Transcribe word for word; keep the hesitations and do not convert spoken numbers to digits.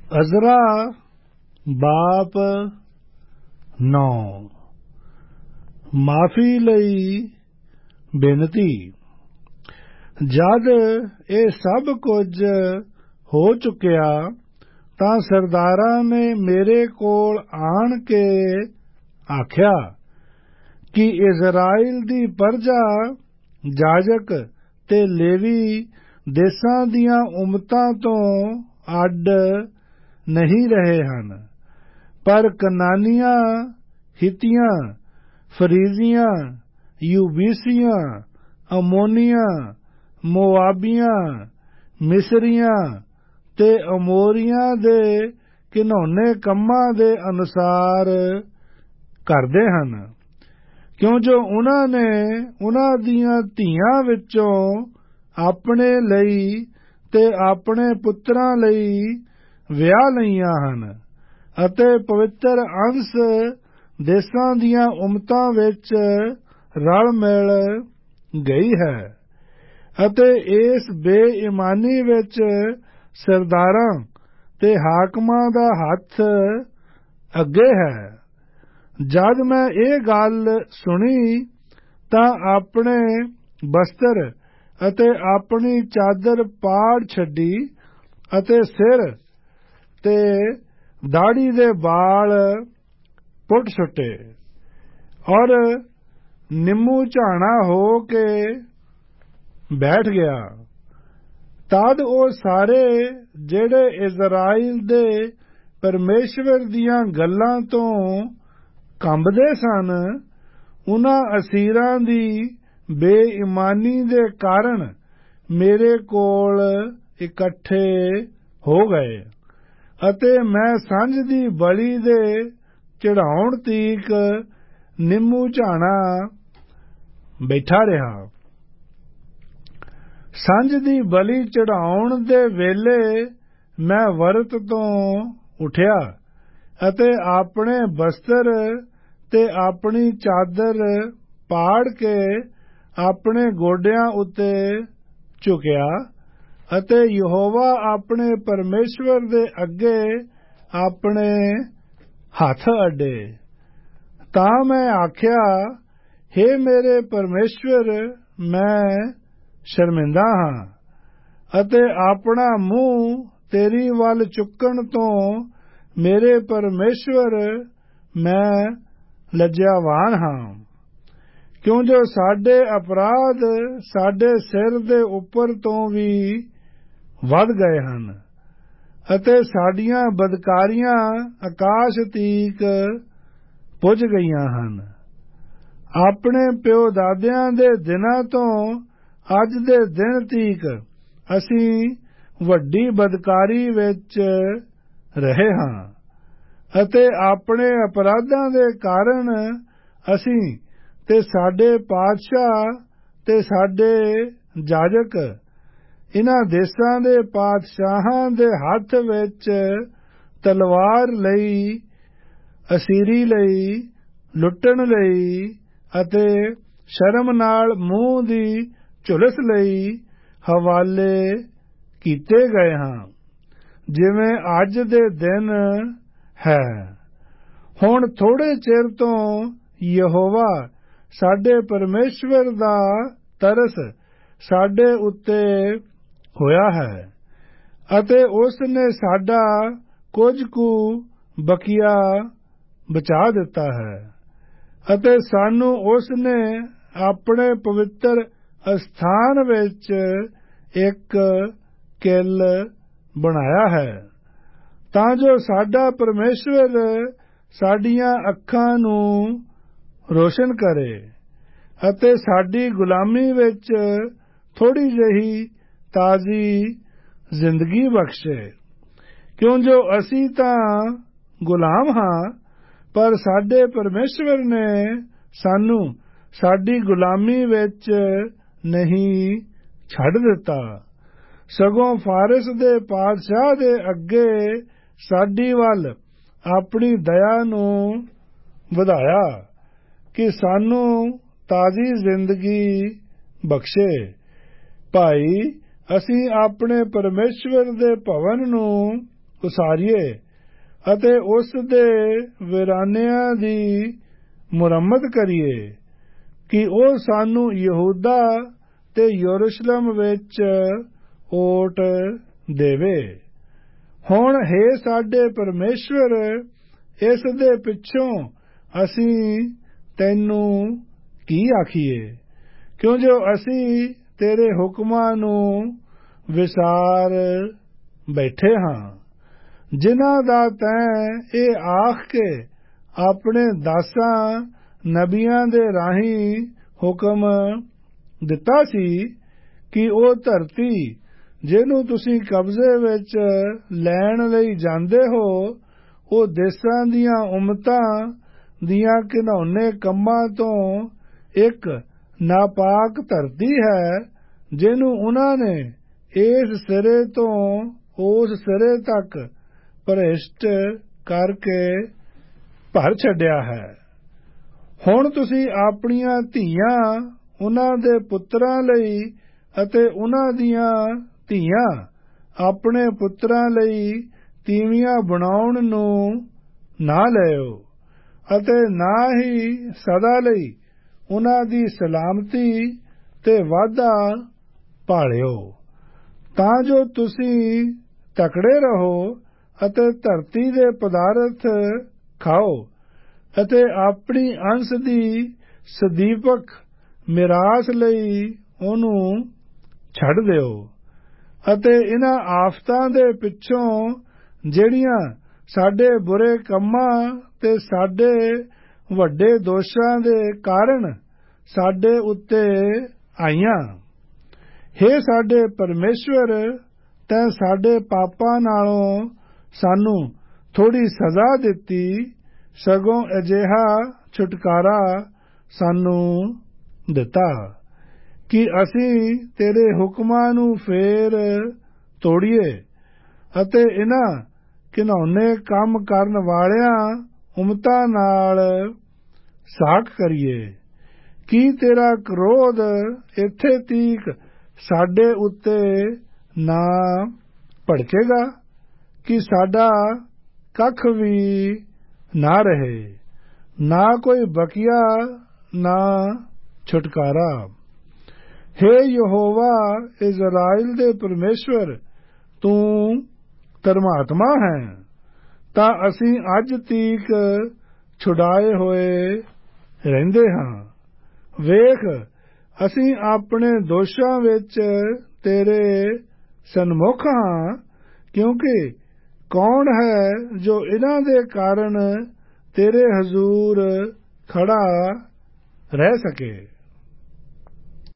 Ezra ਬਾਪ ਨੌ। ਮਾਫੀ ਲਈ ਬੇਨਤੀ। ਜਦ ਇਹ ਸਭ ਕੁਝ ਹੋ ਚੁੱਕਿਆ ਤਾਂ ਸਰਦਾਰਾਂ ਨੇ ਮੇਰੇ ਕੋਲ ਆਣ ਕੇ ਆਖਿਆ ਕਿ ਇਜ਼ਰਾਈਲ ਦੀ ਪਰਜਾ ਜਾਜਕ ਤੇ ਲੇਵੀ ਦੇਸਾਂ ਦੀਆਂ ਉਮਤਾਂ ਤੋਂ ਅੱਡ ਨਹੀਂ ਰਹੇ ਹਨ, ਪਰ ਕਨਾਨੀਆਂ, ਹਿੱਤੀਆਂ, ਫਰੀਜ਼ੀਆਂ, ਯਬੂਸੀਆਂ, ਅਮੋਨੀਆਂ, ਮੋਆਬੀਆਂ, ਮਿਸਰੀਆਂ ਤੇ ਅਮੋਰੀਆਂ ਦੇ ਘਿਨੌਣੇ ਕੰਮਾਂ ਦੇ ਅਨੁਸਾਰ ਕਰਦੇ ਹਨ, ਕਿਉਂ ਜੋ ਉਨ੍ਹਾਂ ਨੇ ਉਨ੍ਹਾਂ ਦੀਆਂ ਧੀਆਂ ਵਿੱਚੋਂ ਆਪਣੇ ਲਈ ਤੇ ਆਪਣੇ ਪੁੱਤਰਾਂ ਲਈ ਵਿਆਹ ਲਈਆਂ ਹਨ ਅਤੇ ਪਵਿੱਤਰ ਅੰਸ਼ ਦੇਸਾਂ ਦੀਆਂ ਉਮਤਾਂ ਵਿੱਚ ਰਲ ਮਿਲ ਗਈ ਹੈ ਅਤੇ ਇਸ ਬੇਈਮਾਨੀ ਵਿੱਚ ਸਰਦਾਰਾਂ ਤੇ ਹਾਕਮਾਂ ਦਾ ਹੱਥ ਅੱਗੇ ਹੈ। ਜਦ ਮੈਂ ਇਹ ਗੱਲ ਸੁਣੀ ਤਾਂ ਆਪਣੇ ਬਸਤਰ ਅਤੇ ਆਪਣੀ ਚਾਦਰ ਪਾੜ ਛੱਡੀ ਅਤੇ ਸਿਰ ਤੇ ਦਾੜੀ ਦੇ ਵਾਲ ਪੁੱਟ ਸੁੱਟੇ ਔਰ ਨਿੰਮੂ ਝਾਣਾ ਹੋ ਕੇ ਬੈਠ ਗਿਆ। ਤਦ ਉਹ ਸਾਰੇ ਜਿਹੜੇ ਇਜ਼ਰਾਈਲ ਦੇ ਪਰਮੇਸ਼ਵਰ ਦੀਆਂ ਗੱਲਾਂ ਤੋਂ ਕੰਬਦੇ ਸਨ, ਉਨ੍ਹਾਂ ਅਸੀਰਾਂ ਦੀ ਬੇਈਮਾਨੀ ਦੇ ਕਾਰਨ ਮੇਰੇ ਕੋਲ ਇਕੱਠੇ ਹੋ ਗਏ ਅਤੇ ਮੈਂ ਸਾਂਝ ਦੀ ਬਲੀ ਦੇ ਚੜਾਉਣ ਤੀਕ ਨਿੰਮੂ ਝਾਣਾ ਬੈਠਾ ਰਿਹਾ। ਸਾਂਝ ਦੀ ਬਲੀ ਚੜਾਉਣ ਦੇ ਵੇਲੇ ਮੈਂ ਵਰਤ ਤੋਂ ਉੱਠਿਆ ਅਤੇ ਆਪਣੇ ਬਸਤਰ ਤੇ ਆਪਣੀ ਚਾਦਰ ਪਾੜ ਕੇ ਆਪਣੇ ਗੋਡਿਆਂ ਉੱਤੇ ਝੁਕਿਆ ਅਤੇ ਯਹੋਵਾ ਆਪਣੇ ਪਰਮੇਸ਼ਵਰ ਦੇ ਅੱਗੇ ਆਪਣੇ ਹੱਥ ਅੱਡੇ। ਤਾਂ ਮੈਂ ਆਖਿਆ, ਹੇ ਮੇਰੇ ਪਰਮੇਸ਼ਵਰ, ਮੈਂ ਸ਼ਰਮਿੰਦਾ ਹਾਂ ਅਤੇ ਆਪਣਾ ਮੂੰਹ ਤੇਰੀ ਵੱਲ ਚੁੱਕਣ ਤੋਂ ਮੇਰੇ ਪਰਮੇਸ਼ਵਰ ਮੈਂ ਲੱਜਾਵਾਨ ਹਾਂ, ਕਿਉਂ ਜੋ ਸਾਡੇ ਅਪਰਾਧ ਸਾਡੇ ਸਿਰ ਦੇ ਉੱਪਰ ਤੋਂ ਵੀ ਵਧ ਗਏ ਹਨ ਅਤੇ ਸਾਡੀਆਂ ਬਦਕਾਰੀਆਂ ਆਕਾਸ਼ ਤੀਕ ਪੁੱਜ ਗਈਆਂ ਹਨ। ਆਪਣੇ ਪਿਓ ਦਾਦਿਆਂ ਦੇ ਦਿਨਾਂ ਤੋਂ ਅੱਜ ਦੇ ਦਿਨ ਤੀਕ ਅਸੀਂ ਵੱਡੀ ਬਦਕਾਰੀ ਵਿੱਚ ਰਹੇ ਹਾਂ ਅਤੇ ਆਪਣੇ ਅਪਰਾਧਾਂ ਦੇ ਕਾਰਨ ਅਸੀਂ ਤੇ ਸਾਡੇ ਪਾਤਸ਼ਾਹ ਤੇ ਸਾਡੇ ਜਾਜਕ ਇਨ੍ਹਾਂ ਦੇਸਾਂ ਦੇ ਪਾਤਸ਼ਾਹਾਂ ਦੇ ਹੱਥ ਵਿੱਚ ਤਲਵਾਰ ਲਈ, ਅਸੀਰੀ ਲਈ, ਲੁੱਟਣ ਲਈ ਅਤੇ ਸ਼ਰਮ ਨਾਲ ਮੂੰਹ ਦੀ ਝੁਲਸ ਲਈ ਹਵਾਲੇ ਕੀਤੇ ਗਏ ਹਾਂ, ਜਿਵੇਂ ਅੱਜ ਦੇ ਦਿਨ ਹੈ। ਹੁਣ ਥੋੜੇ ਚਿਰ ਤੋਂ ਯਹੋਵਾ ਸਾਡੇ ਪਰਮੇਸ਼ਵਰ ਦਾ ਤਰਸ ਸਾਡੇ ਉੱਤੇ ਹੋਇਆ ਹੈ ਅਤੇ ਉਸ ਨੇ ਸਾਡਾ ਕੁਝ ਕੁ ਬਕੀਆ ਬਚਾ ਦਿੱਤਾ ਹੈ ਅਤੇ ਸਾਨੂੰ ਉਸ ਨੇ ਆਪਣੇ ਪਵਿੱਤਰ ਅਸਥਾਨ ਵਿੱਚ ਇੱਕ ਕਿੱਲ ਬਣਾਇਆ ਹੈ, ਤਾਂ ਜੋ ਸਾਡਾ ਪਰਮੇਸ਼ਵਰ ਸਾਡੀਆਂ ਅੱਖਾਂ ਨੂੰ ਰੋਸ਼ਨ ਕਰੇ ਅਤੇ ਸਾਡੀ ਗੁਲਾਮੀ ਵਿੱਚ ਥੋੜੀ ਜਿਹੀ ਤਾਜ਼ੀ ਜ਼ਿੰਦਗੀ ਬਖਸ਼ੇ, ਕਿਉਂ ਜੋ ਅਸੀਂ ਤਾਂ ਗੁਲਾਮ ਹਾਂ, ਪਰ ਸਾਡੇ ਪਰਮੇਸ਼ਵਰ ਨੇ ਸਾਨੂੰ ਸਾਡੀ ਗੁਲਾਮੀ ਵਿੱਚ ਨਹੀਂ ਛੱਡ ਦਿੱਤਾ, ਸਗੋਂ ਫਾਰਿਸ ਦੇ ਪਾਤਸ਼ਾਹ ਦੇ ਅੱਗੇ ਸਾਡੀ ਵੱਲ ਆਪਣੀ ਦਇਆ ਨੂੰ ਵਧਾਇਆ ਕਿ ਸਾਨੂੰ ਤਾਜ਼ੀ ਜ਼ਿੰਦਗੀ ਬਖਸ਼ੇ। ਭਾਈ, ਅਸੀਂ ਆਪਣੇ ਪਰਮੇਸ਼ਵਰ ਦੇ ਭਵਨ ਨੂੰ ਉਸਾਰੀਏ ਅਤੇ ਉਸ ਦੇ ਵੀਰਾਨਿਆਂ ਦੀ ਮੁਰੰਮਤ ਕਰੀਏ ਕਿ ਉਹ ਸਾਨੂੰ ਯਹੂਦਾ ਤੇ ਯਰੂਸ਼ਲਮ ਵਿੱਚ ਓਟ ਦੇਵੇ। ਹੁਣ ਹੈ ਸਾਡੇ ਪਰਮੇਸ਼ਵਰ, ਇਸ ਦੇ ਪਿੱਛੋਂ ਅਸੀਂ ਤੈਨੂੰ ਕੀ ਆਖੀਏ, ਕਿਉਂ ਜੋ ਅਸੀਂ ਤੇਰੇ ਹੁਕਮਾਂ ਨੂੰ ਵਿਸਾਰ ਬੈਠੇ ਹਾਂ, ਜਿਨ੍ਹਾਂ ਦਾ ਤੈਂ ਇਹ ਆਖ ਕੇ ਆਪਣੇ ਦਾਸਾਂ ਨਬੀਆਂ ਦੇ ਰਾਹੀਂ ਹੁਕਮ ਦਿੱਤਾ ਸੀ ਕਿ ਉਹ ਧਰਤੀ ਜਿਹਨੂੰ ਤੁਸੀਂ ਕਬਜ਼ੇ ਵਿੱਚ ਲੈਣ ਲਈ ਜਾਂਦੇ ਹੋ, ਉਹ ਦੇਸਾਂ ਦੀਆਂ ਉਮਤਾਂ ਦੀਆਂ ਘਿਨਾਉਣੇ ਕੰਮਾਂ ਤੋਂ ਇੱਕ ਨਾਪਾਕ ਧਰਤੀ ਹੈ, ਜਿਹਨੂੰ ਉਹਨਾਂ ਨੇ ਇਸ ਸਿਰੇ ਤੋਂ ਉਸ ਸਿਰੇ ਤੱਕ ਭ੍ਰਿਸ਼ਟ ਕਰਕੇ ਭਰ ਛੱਡਿਆ ਹੈ। ਹੁਣ ਤੁਸੀਂ ਆਪਣੀਆਂ ਧੀਆਂ ਉਹਨਾਂ ਦੇ ਪੁੱਤਰਾਂ ਲਈ ਅਤੇ ਉਹਨਾਂ ਦੀਆਂ ਧੀਆਂ ਆਪਣੇ ਪੁੱਤਰਾਂ ਲਈ ਤੀਵੀਆਂ ਬਣਾਉਣ ਨੂੰ ਨਾ ਲਿਓ ਅਤੇ ਨਾ ਹੀ ਸਦਾ ਲਈ ਉਹਨਾਂ ਦੀ ਸਲਾਮਤੀ ਤੇ ਵਾਧਾ ਭਾਲਿਓ, ਤਾਂ ਜੋ ਤੁਸੀਂ ਤਕੜੇ ਰਹੋ ਅਤੇ ਧਰਤੀ ਦੇ ਪਦਾਰਥ ਖਾਓ ਅਤੇ ਆਪਣੀ ਅੰਸ਼ ਦੀ ਸਦੀਵਕ ਮਿਰਾਸ ਲਈ ਉਹਨੂੰ ਛੱਡ ਦਿਓ। ਅਤੇ ਇਹਨਾਂ ਆਫਤਾਂ ਦੇ ਪਿੱਛੋਂ ਜਿਹੜੀਆਂ ਸਾਡੇ ਬੁਰੇ ਕੰਮਾਂ ਤੇ ਸਾਡੇ ਵੱਡੇ ਦੋਸ਼ਾਂ ਦੇ ਕਾਰਨ ਸਾਡੇ ਉੱਤੇ ਆਈਆਂ, ਹੇ ਸਾਡੇ ਪਰਮੇਸ਼ਵਰ, ਤੈਂ ਸਾਡੇ ਪਾਪਾਂ ਨਾਲੋਂ ਸਾਨੂੰ ਥੋੜੀ ਸਜ਼ਾ ਦਿੱਤੀ, ਸਗੋਂ ਅਜਿਹਾ ਛੁਟਕਾਰਾ ਸਾਨੂੰ ਦਿੱਤਾ ਕਿ ਅਸੀਂ ਤੇਰੇ ਹੁਕਮਾਂ ਨੂੰ ਫੇਰ ਤੋੜੀਏ ਅਤੇ ਇਹਨਾਂ ਘਿਨਾਉਣੇ ਕੰਮ ਕਰਨ ਵਾਲਿਆਂ ਉਮਤਾਂ ਨਾਲ ਸਾਕ ਕਰੀਏ। ਕੀ ਤੇਰਾ ਕ੍ਰੋਧ ਇੱਥੇ ਤੀਕ ਸਾਡੇ ਉੱਤੇ ਨਾ ਭੜਕੇਗਾ ਕਿ ਸਾਡਾ ਕੱਖ ਵੀ ਨਾ ਰਹੇ, ਨਾ ਕੋਈ ਬਕੀਆ ਨਾ ਛੁਟਕਾਰਾ। ਹੇ ਯਹੋਵਾ ਇਜ਼ਰਾਈਲ ਦੇ ਪਰਮੇਸ਼ਵਰ, ਤੂੰ ਧਰਮਾਤਮਾ ਹੈ, ਤਾਂ ਅਸੀਂ ਅੱਜ ਤੀਕ ਛੁਡਾਏ ਹੋਏ ਰਹਿੰਦੇ ਹਾਂ। ਵੇਖ, ਅਸੀਂ ਆਪਣੇ ਦੋਸ਼ਾਂ ਵਿੱਚ ਤੇਰੇ ਸਨਮੁਖ ਹਾਂ, ਕਿਉਂਕਿ ਕੌਣ ਹੈ ਜੋ ਇਹਨਾਂ ਦੇ ਕਾਰਨ ਤੇਰੇ ਹਜ਼ੂਰ ਖੜਾ ਰਹਿ ਸਕੇ।